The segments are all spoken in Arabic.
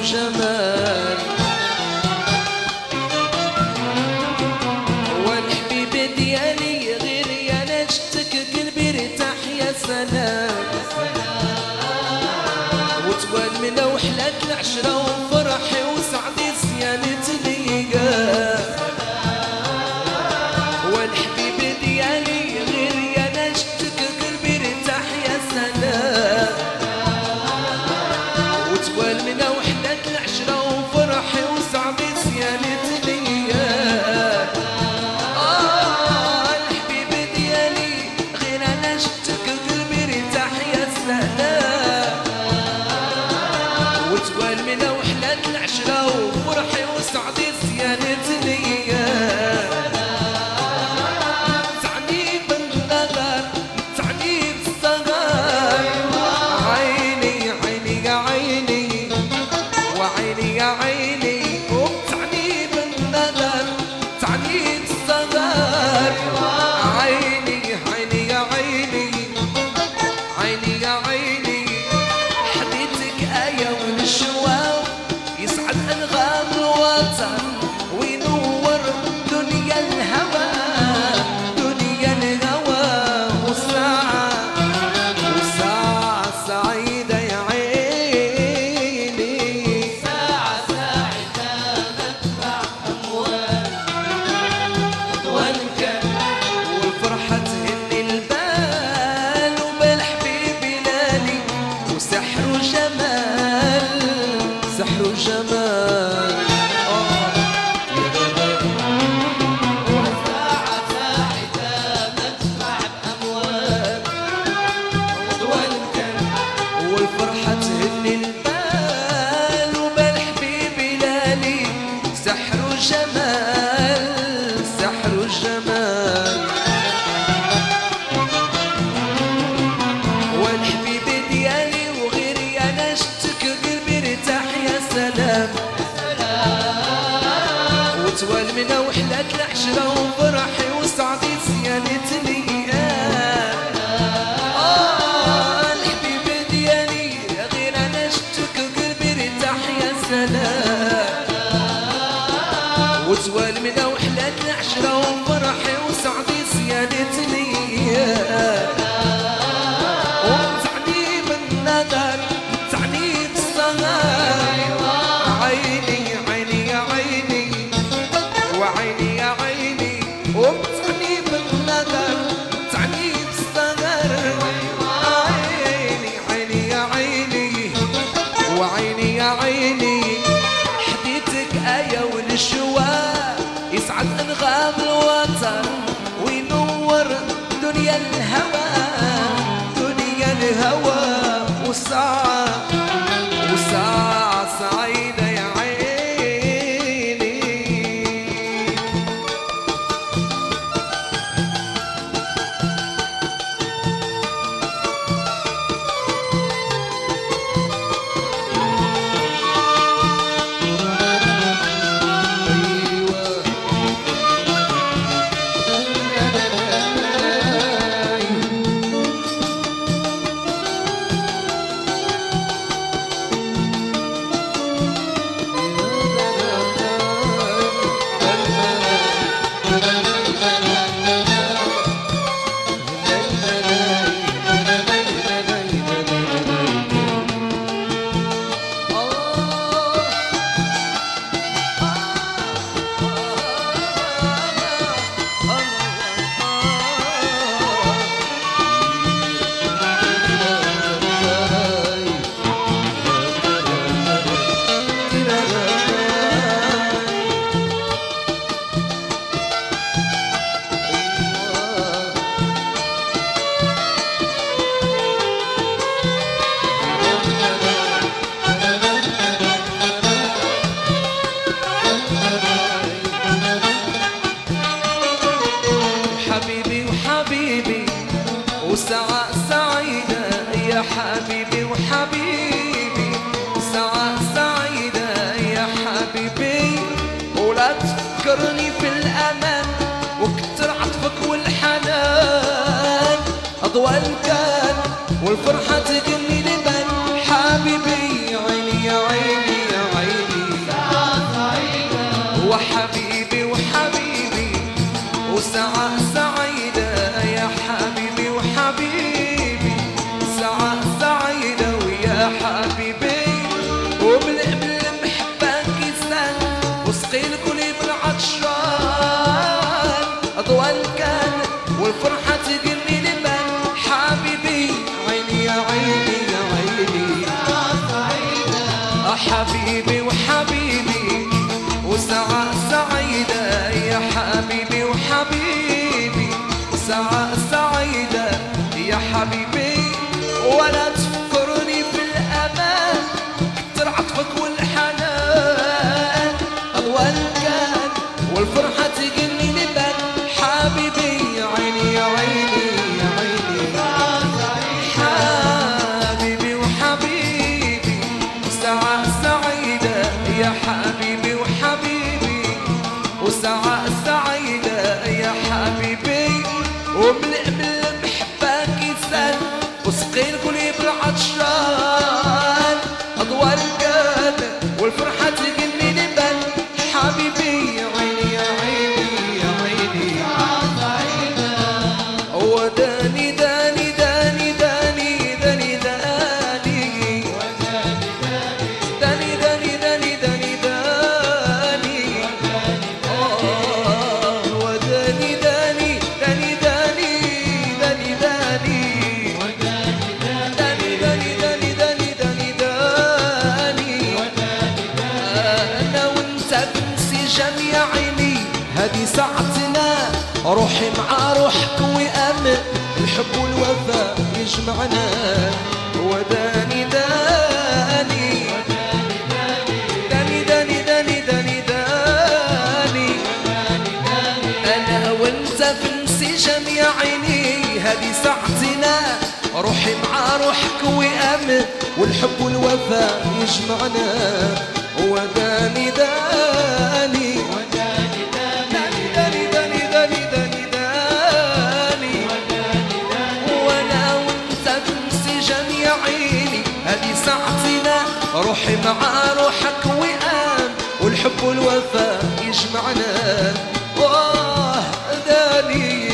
وجمال. والحبيب ديالي غير يا نجتك قلبي ارتاح يا سلام. وتوال منا وحلات العشرة وفرحي وسعدي زيانة ليا. والحبيب ديالي غير يا نجتك قلبي ارتاح يا سلام. وتوال منا وحلات العشرة وفرحي وسعدي زيانة ليا. الحبيب ديالي غير انا نجتك قلبي ارتاح يا سلام. وتوال منا وحلات العشرة وفرحي وسعدي زيانة ليا. تعني بالنظر تعني بالصغار. عيني عيني يا عيني وعيني يا عيني. وبتعني بالنظر تعني بالصغار. عيني عيني يا عيني عيني يا عيني. حديتك آية والشواو يسعد أنغام الوطن وينور دنيا الهوى. دنيا الهوى وساعة وساعة سعيدة يا عيني. ساعة ساعدة ندفع أموال وانكر والفرحة تهني البال. وبالحبيب لالي وسحر وجمال. سحر وجمال. ساعة ساعدة ندفع بأموال وانكر والفرحة تهني البال. وبالحبيب لالي سحر وجمال. سحر وجمال. والحبيب ديالي وغيري انا نجتك قلبي ارتاح يا سلام. وتوال منا وحلات العشرة وفرحي وسعدي زيانة ليا. الحبيب ديالي غير انا نجتك قلبي ارتاح يا سلام. وتوال منا وحلات العشرة وفرحي وسعدي زيانة ليا. وتعني بالنظر تعني بالصغار. عيني عيني يا عيني وعيني يا عيني. وبتعني بالنظر تعني بالصغر. عيني عيني يا عيني وعيني يا عيني. حديتك آية والشواء يسعد أنغام الوطن وينور دنيا الهوى. دنيا الهوى وساعة وساعة سعيدة يا عيني. وساعة سعيدة يا حبيبي وحبيبي. ساعة سعيدة يا حبيبي. ولا تفكرني في الأمان وكتر عطفك والحنان. أضواء كان والفرحة تجني لبن حبيبي. عيني يا عيني يا حبيبي وحبيبي وساعة سعيدة يا حبيبي وحبيبي وساعة سعيدة يا حبيبي ولا تفكرني في الأمان كتر عطفك والحنان أضواء كان والفرحة تقلني نبان حبيبي يا عيني يا عيني يا عيني حبيبي وحبيبي وساعة سعيدة يا حبيبي وحبيبي وساعة سعيدة يا حبيبي وملئ بالمحبة كيسان وسقي القلب العطشان أضواء القلب والفرحة تقلني نبان حبيبي يا عيني يا عيني يا عيني وداني داني داني داني داني داني داني داني داني داني داني وداني داني داني داني داني داني داني داني داني داني داني داني أنا وأنت بانسجام يا عيني هذه ساعتنا روحي مع روحك وأمن الحب والوفاء يجمعنا وداني داني داني داني داني داني داني أنا وأنت في انسجام يا عيني هذه ساعتنا روحي مع روحك وأمن والحب والوفاء يجمعنا وداني داني داني داني داني داني داني داني وانا وانت بانسجام يا عيني هذه ساعتنا روحي مع روحك وقام والحب والوفاء يجمعنا واه داني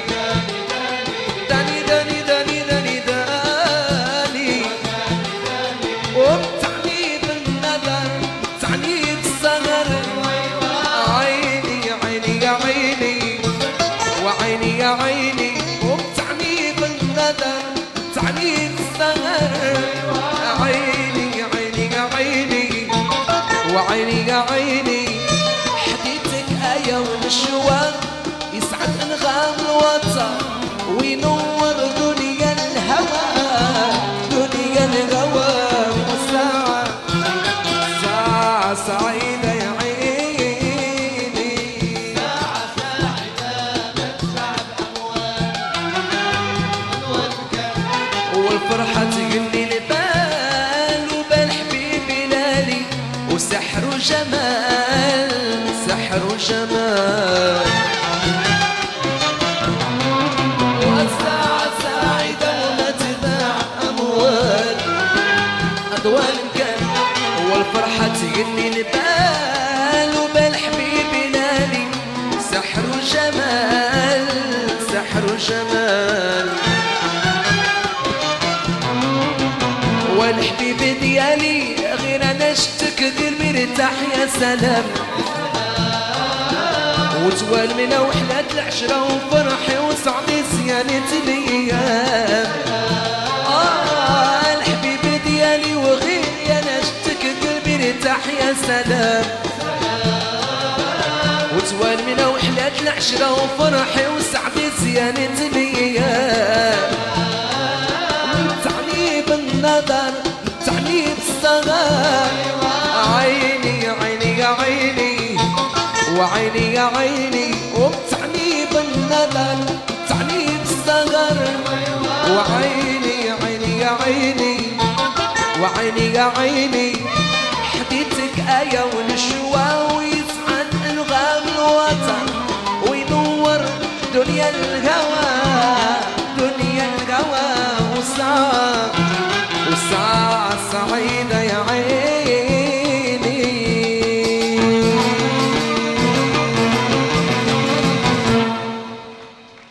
داني داني داني داني داني ومتعني بالنظر تعني بالسهر عيني يا عيني يا عيني وعيني يا عيني ومتعني بالنظر تعني بالسهر عيني يا عيني يا عيني وعيني يا عيني حديثك آية والشواق يسعد أنغام الوطن وينور دنيا الهوى دنيا الهوى وساعة ساعة سعيدة يا عيني ساعة سعيدة مدفع بأموال والفرحة تقلي البال وبال حبيبي لالي وسحر وجمال سحر وجمال والساعة سعيدة ومدفع أموال أضواء كان والفرحة تقلي البال وبال حبيبي لالي سحر وجمال سحر وجمال والحبيب ديالي غير انا شتك دير مرتاح يا سلام وتوال من وحلات العشرة وفرحي وسعدي زيانة الايام الحبيب ديالي وغير انا شتك قلبي ارتاح يا سلام وتوال من وحلات العشرة وفرحي وسعدي زيانة الايام متعني بالنظر متعني بالصغار عيني يا عيني يا عيني وعيني يا عيني ومتعني بالنظر متعني بالصغر وعيني يا عيني يا عيني وعيني يا عيني حديثك آية